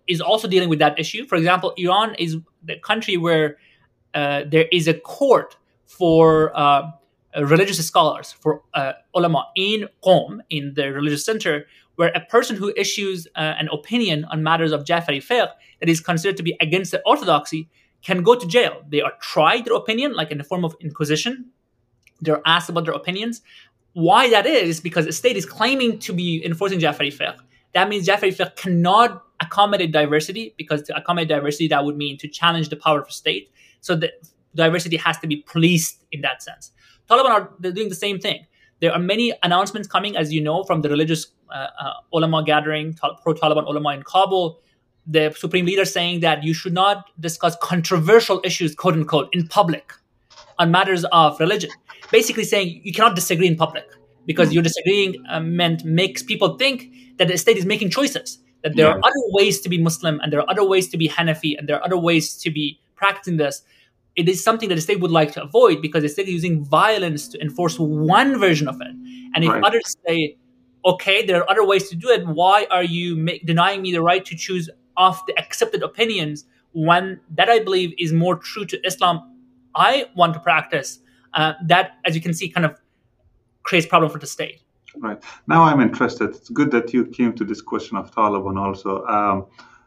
is also dealing with that issue. For example, Iran is the country where uh, there is a court for uh, religious scholars, for uh, ulama in Qom, in the religious center, where a person who issues uh, an opinion on matters of Jafari fiqh that is considered to be against the orthodoxy can go to jail. They are tried their opinion, like in the form of inquisition. They're asked about their opinions. Why that is, because the state is claiming to be enforcing Jafari fiqh. That means Jafari fiqh cannot accommodate diversity, because to accommodate diversity, that would mean to challenge the power of the state. So the diversity has to be policed in that sense. Taliban are they're doing the same thing. There are many announcements coming, as you know, from the religious uh, uh, ulama gathering, pro-Taliban ulama in Kabul. The supreme leader saying that you should not discuss controversial issues, quote unquote, in public on matters of religion. Basically saying you cannot disagree in public, because your disagreeing uh, meant makes people think that the state is making choices, that there Yeah. are other ways to be Muslim and there are other ways to be Hanafi and there are other ways to be practicing this. It is something that the state would like to avoid, because the state is using violence to enforce one version of it. And if Right. others say, okay, there are other ways to do it, why are you ma- denying me the right to choose off the accepted opinions, when that I believe is more true to Islam I want to practice? Uh, that, as you can see, kind of creates problem for the state. Right. Now I'm interested. It's good that you came to this question of Taliban also. Um,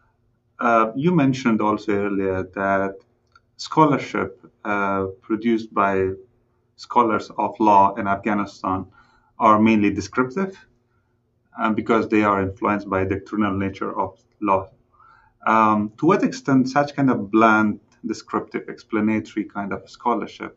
uh, you mentioned also earlier that scholarship uh, produced by scholars of law in Afghanistan are mainly descriptive, um, because they are influenced by the doctrinal nature of law. Um, to what extent such kind of bland, descriptive, explanatory kind of scholarship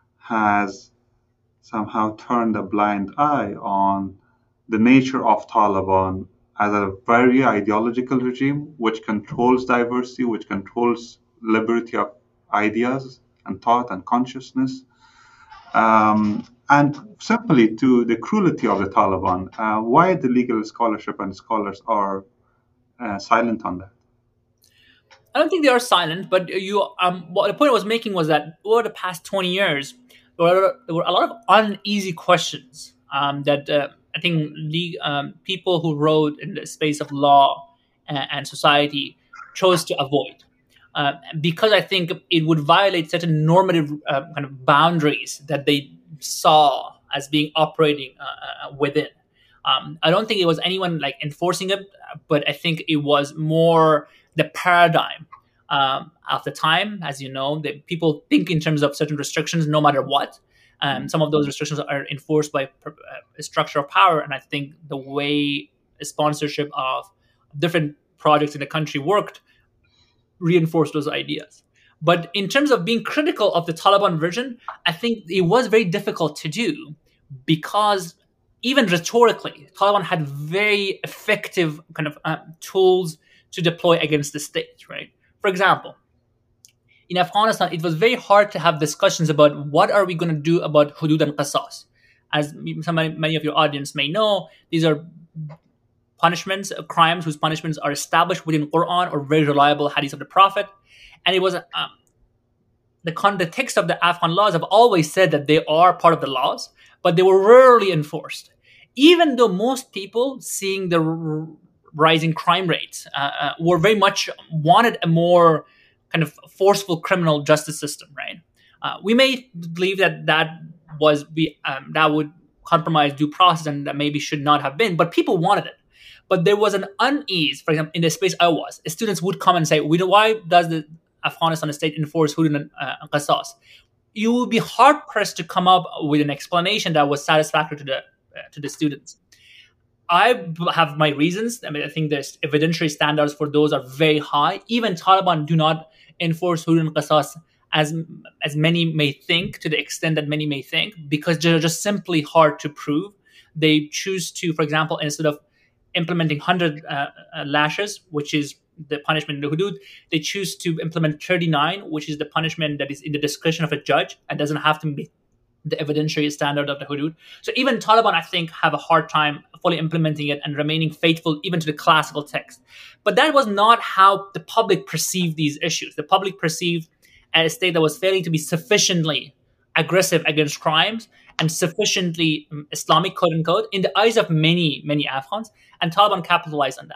has somehow turned a blind eye on the nature of Taliban as a very ideological regime which controls diversity, which controls liberty of ideas and thought and consciousness, um, and simply to the cruelty of the Taliban? Uh, why the legal scholarship and scholars are uh, silent on that? I don't think they are silent, but you. Um, what the point I was making was that over the past twenty years, there were, there were a lot of uneasy questions um, that uh, I think le- um, people who wrote in the space of law and, and society chose to avoid, uh, because I think it would violate certain normative uh, kind of boundaries that they saw as being operating uh, within. Um, I don't think it was anyone like enforcing it, but I think it was more the paradigm um, of the time. As you know, that people think in terms of certain restrictions, no matter what. Um, some of those restrictions are enforced by uh, a structure of power, and I think the way sponsorship of different projects in the country worked reinforced those ideas. But in terms of being critical of the Taliban version, I think it was very difficult to do, because even rhetorically, Taliban had very effective kind of uh, tools to deploy against the state, right? For example, in Afghanistan, it was very hard to have discussions about what are we going to do about hudud and qasas. As some, many of your audience may know, these are punishments, uh, crimes whose punishments are established within Quran or very reliable hadith of the Prophet. And it was um, the, con- the text of the Afghan laws have always said that they are part of the laws, but they were rarely enforced. Even though most people, seeing the r- rising crime rates, uh, uh, were very much wanted a more kind of forceful criminal justice system, right? Uh, we may believe that that was be um, that would compromise due process and that maybe should not have been, but people wanted it. But there was an unease. For example, in the space I was, students would come and say, "We know why does the Afghanistan state enforce hudud and uh, qasas?" You would be hard pressed to come up with an explanation that was satisfactory to the uh, to the students. I have my reasons. I mean, I think the evidentiary standards for those are very high. Even Taliban do not enforce hudud and qasas as as many may think, to the extent that many may think, because they're just simply hard to prove. They choose to, for example, instead of implementing one hundred uh, uh, lashes, which is the punishment in the hudud, they choose to implement thirty-nine, which is the punishment that is in the discretion of a judge and doesn't have to be the evidentiary standard of the hudud. So even Taliban, I think, have a hard time fully implementing it and remaining faithful even to the classical text. But that was not how the public perceived these issues. The public perceived a state that was failing to be sufficiently aggressive against crimes and sufficiently um, Islamic, quote unquote, in the eyes of many, many Afghans, and Taliban capitalized on that.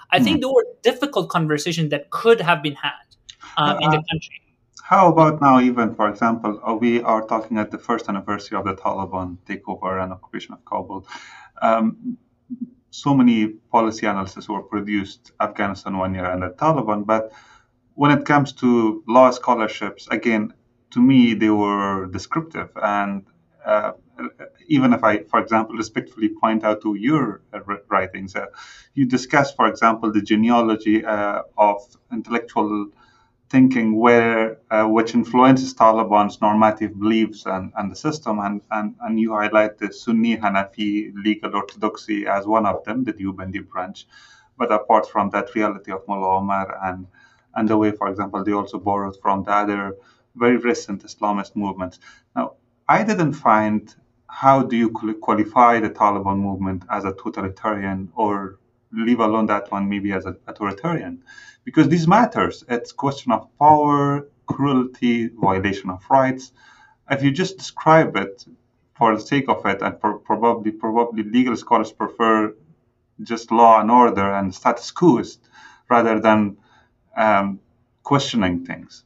I think Mm. there were difficult conversations that could have been had um, in the Uh, country. how about now, even for example, uh, we are talking at the first anniversary of the Taliban takeover and occupation of Kabul. Um, so many policy analyses were produced, Afghanistan one year and the Taliban, but when it comes to law scholarships, again, to me, they were descriptive. And uh, even if I, for example, respectfully point out to your uh, writings, uh, you discuss, for example, the genealogy uh, of intellectual thinking where uh, which influences Taliban's normative beliefs and, and the system, and, and, and you highlight the Sunni Hanafi legal orthodoxy as one of them, the Deobandi branch. But apart from that, reality of Mullah Omar and and the way, for example, they also borrowed from the other very recent Islamist movements. Now, I didn't find how do you qualify the Taliban movement as a totalitarian, or leave alone that one maybe as an authoritarian, because this matters. It's question of power, cruelty, violation of rights. If you just describe it for the sake of it, and pro- probably probably legal scholars prefer just law and order and status quo rather than um, questioning things.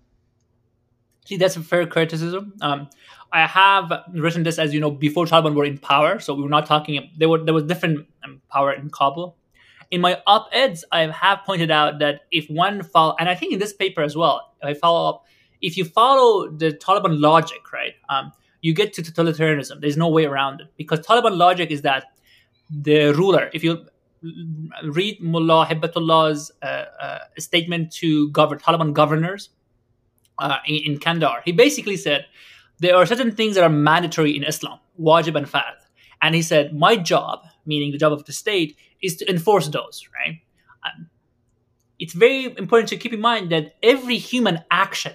See, that's a fair criticism. Um, I have written this, as you know, before Taliban were in power, so we were not talking. There were there was different um, power in Kabul. In my op-eds, I have pointed out that if one follow, and I think in this paper as well, if I follow up, if you follow the Taliban logic, right, um, you get to totalitarianism. There's no way around it, because Taliban logic is that the ruler, if you read Mullah Hibatullah's uh, uh, statement to govern Taliban governors uh, in, in Kandahar, he basically said there are certain things that are mandatory in Islam, wajib and fard. And he said, my job, meaning the job of the state, is to enforce those, right? Um, it's very important to keep in mind that every human action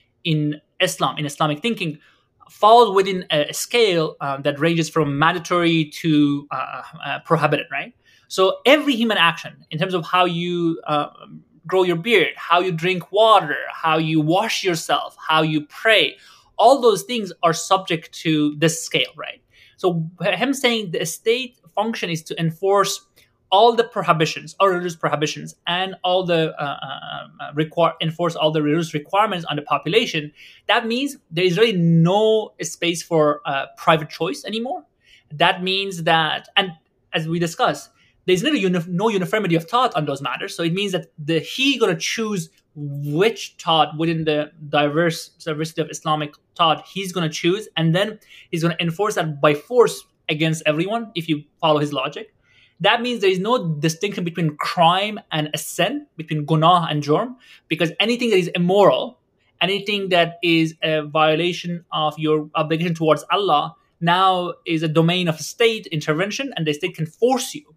in Islam, in Islamic thinking, falls within a scale um, that ranges from mandatory to uh, uh, prohibited, right? So every human action, in terms of how you uh, grow your beard, how you drink water, how you wash yourself, how you pray, all those things are subject to this scale, right? So him saying the state function is to enforce all the prohibitions, all religious prohibitions, and all the uh, uh, require enforce all the religious requirements on the population. That means there is really no space for uh, private choice anymore. That means that, and as we discussed, there's really uni- no uniformity of thought on those matters. So it means that the he going to choose which thought within the diverse diversity of Islamic thought he's going to choose, and then he's going to enforce that by force against everyone if you follow his logic. That means there is no distinction between crime and a sin, between gunah and jurm, because anything that is immoral, anything that is a violation of your obligation towards Allah, now is a domain of state intervention, and the state can force you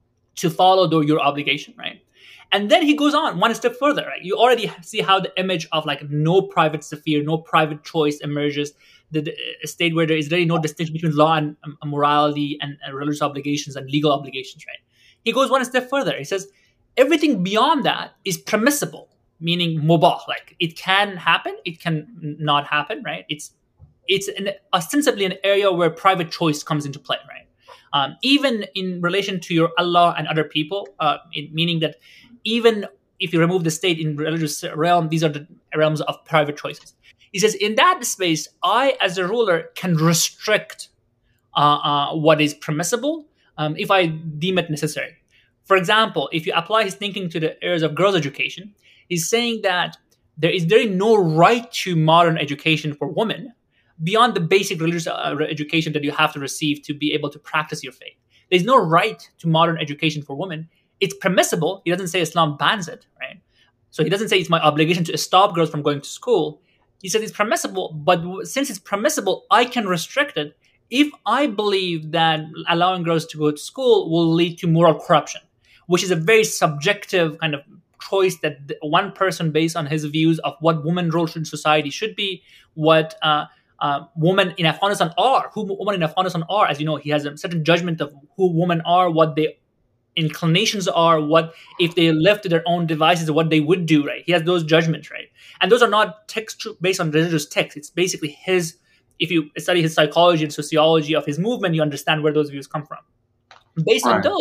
to follow the, your obligation, right? And then he goes on one step further, right? You already see how the image of like no private sphere, no private choice emerges. The, the a state where there is really no distinction between law and um, morality and, and religious obligations and legal obligations, right? He goes one step further. He says everything beyond that is permissible, meaning mubah, like it can happen, it can not happen, right? It's it's an, ostensibly an area where private choice comes into play, right? Um, even in relation to your Allah and other people, uh, in, meaning that even if you remove the state in religious realm, these are the realms of private choices. He says, in that space, I, as a ruler, can restrict uh, uh, what is permissible um, if I deem it necessary. For example, if you apply his thinking to the areas of girls' education, he's saying that there is really no right to modern education for women beyond the basic religious uh, education that you have to receive to be able to practice your faith. There's no right to modern education for women. It's permissible. He doesn't say Islam bans it, right? So he doesn't say it's my obligation to stop girls from going to school. He said it's permissible, but since it's permissible, I can restrict it if I believe that allowing girls to go to school will lead to moral corruption, which is a very subjective kind of choice that one person, based on his views of what women role in society should be, what uh, uh, women in Afghanistan are, who women in Afghanistan are. As you know, he has a certain judgment of who women are, what they inclinations are, what if they left to their own devices, what they would do, right? He has those judgments, right? And those are not text based on religious text. It's basically his, if you study his psychology and sociology of his movement, you understand where those views come from. Based Right. on those,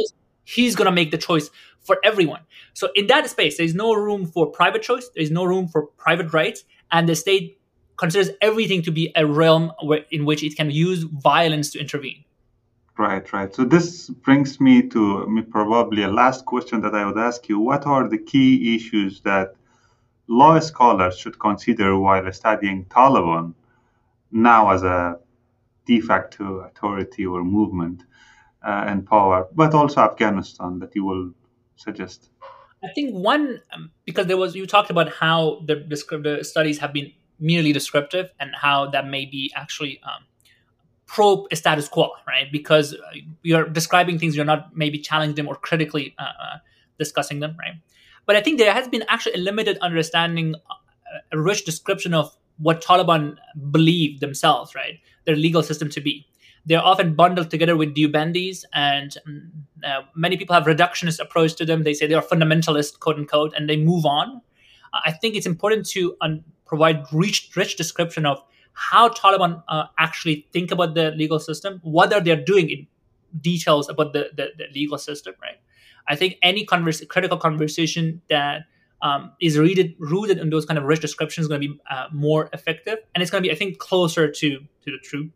he's going to make the choice for everyone. So in that space, there's no room for private choice. There's no room for private rights. And the state considers everything to be a realm where, in which it can use violence to intervene. Right, right. So this brings me to me probably a last question that I would ask you. What are the key issues that law scholars should consider while studying Taliban now as a de facto authority or movement uh, and power, but also Afghanistan, that you will suggest? I think one, um, because there was, you talked about how the, the studies have been merely descriptive and how that may be actually um, pro status quo, right? Because you're describing things, you're not maybe challenging them or critically uh, uh, discussing them, right? But I think there has been actually a limited understanding, a rich description of what Taliban believe themselves, right? Their legal system to be. They're often bundled together with Deobandis, and uh, many people have reductionist approach to them. They say they are fundamentalist, quote unquote, and they move on. Uh, I think it's important to un- provide rich, rich description of how Taliban uh, actually think about the legal system, what are they doing in details about the, the, the legal system, right? I think any converse, critical conversation that um, is rooted, rooted in those kind of rich descriptions is going to be uh, more effective, and it's going to be, I think, closer to, to the truth.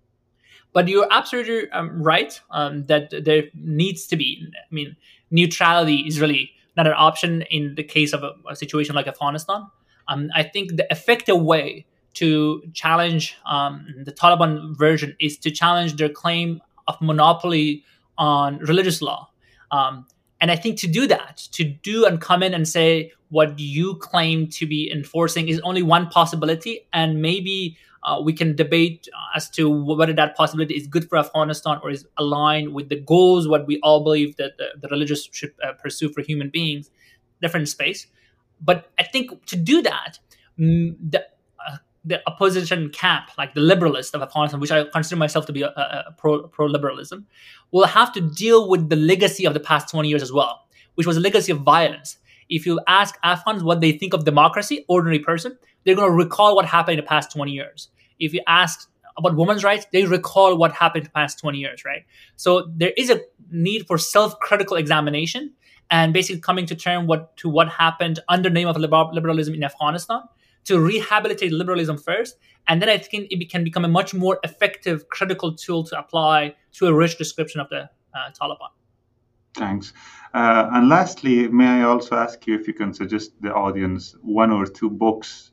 But you're absolutely um, right um, that there needs to be, I mean, neutrality is really not an option in the case of a, a situation like Afghanistan. Um, I think the effective way to challenge um, the Taliban version is to challenge their claim of monopoly on religious law. Um, and I think to do that, to do and come in and say what you claim to be enforcing is only one possibility, and maybe uh, we can debate as to whether that possibility is good for Afghanistan or is aligned with the goals, what we all believe that the, the religious should uh, pursue for human beings, different space. But I think to do that, mm, the uh, the opposition camp, like the liberalists of Afghanistan, which I consider myself to be a, a, a pro pro liberalism, will have to deal with the legacy of the past twenty years as well, which was a legacy of violence. If you ask Afghans what they think of democracy, ordinary person, they're going to recall what happened in the past twenty years. If you ask about women's rights, they recall what happened in the past twenty years, right? So there is a need for self-critical examination and basically coming to terms what, to what happened under the name of liberalism in Afghanistan, to rehabilitate liberalism first. And then I think it can become a much more effective critical tool to apply to a rich description of the uh, Taliban. Thanks. Uh, and lastly, may I also ask you if you can suggest the audience one or two books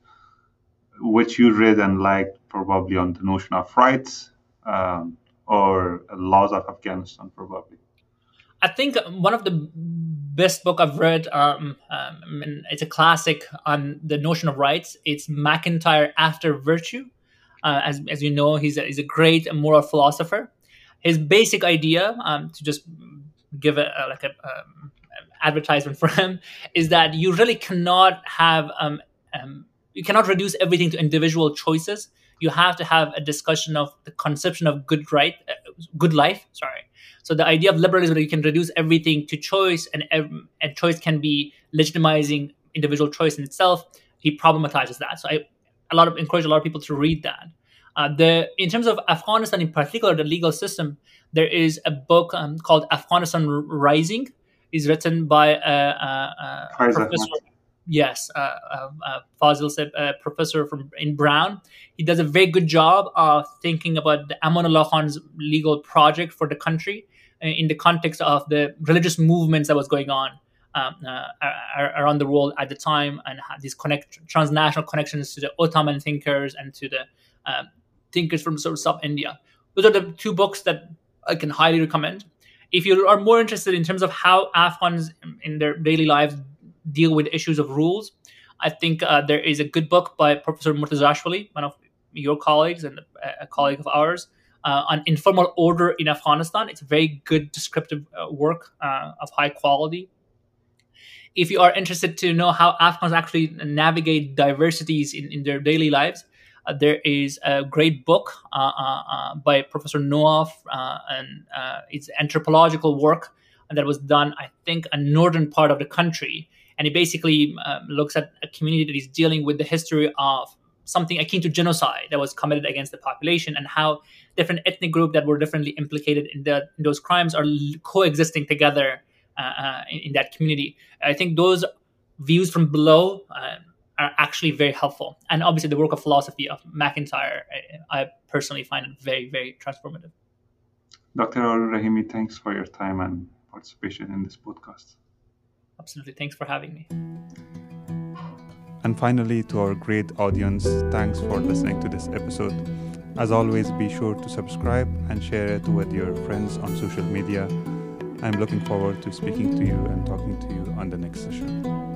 which you read and liked, probably on the notion of rights um, or laws of Afghanistan, probably? I think one of the best book I've read, um, um, and it's a classic on the notion of rights. It's MacIntyre After Virtue. Uh, as, as you know, he's a, he's a great moral philosopher. His basic idea, um, to just give a, a like a um, advertisement for him, is that you really cannot have um, um, you cannot reduce everything to individual choices. You have to have a discussion of the conception of good right, uh, good life. Sorry. So the idea of liberalism that you can reduce everything to choice, and and choice can be legitimizing individual choice in itself. He problematizes that. So I a lot of encourage a lot of people to read that. Uh, the in terms of Afghanistan in particular, the legal system, there is a book um, called Afghanistan Rising. It's written by a, a, a professor. Yes, uh, uh, uh, Fazil Saib, a professor from in Brown. He does a very good job of thinking about the Amanullah Khan's legal project for the country in the context of the religious movements that was going on um, uh, around the world at the time, and these connect transnational connections to the Ottoman thinkers and to the uh, thinkers from sort of South India. Those are the two books that I can highly recommend. If you are more interested in terms of how Afghans in their daily lives deal with issues of rules, I think uh, there is a good book by Professor Murtazashvili, one of your colleagues and a colleague of ours, uh, on informal order in Afghanistan. It's a very good descriptive uh, work uh, of high quality. If you are interested to know how Afghans actually navigate diversities in, in their daily lives, uh, there is a great book uh, uh, uh, by Professor Noaf, uh, and uh, it's anthropological work that was done, I think, a northern part of the country. And it basically um, looks at a community that is dealing with the history of something akin to genocide that was committed against the population, and how different ethnic groups that were differently implicated in, the, in those crimes are coexisting together uh, in, in that community. I think those views from below uh, are actually very helpful. And obviously the work of philosophy of MacIntyre, I, I personally find it very, very transformative. Doctor Arun Rahimi, thanks for your time and participation in this podcast. Absolutely. Thanks for having me. And finally, to our great audience, thanks for listening to this episode. As always, be sure to subscribe and share it with your friends on social media. I'm looking forward to speaking to you and talking to you on the next session.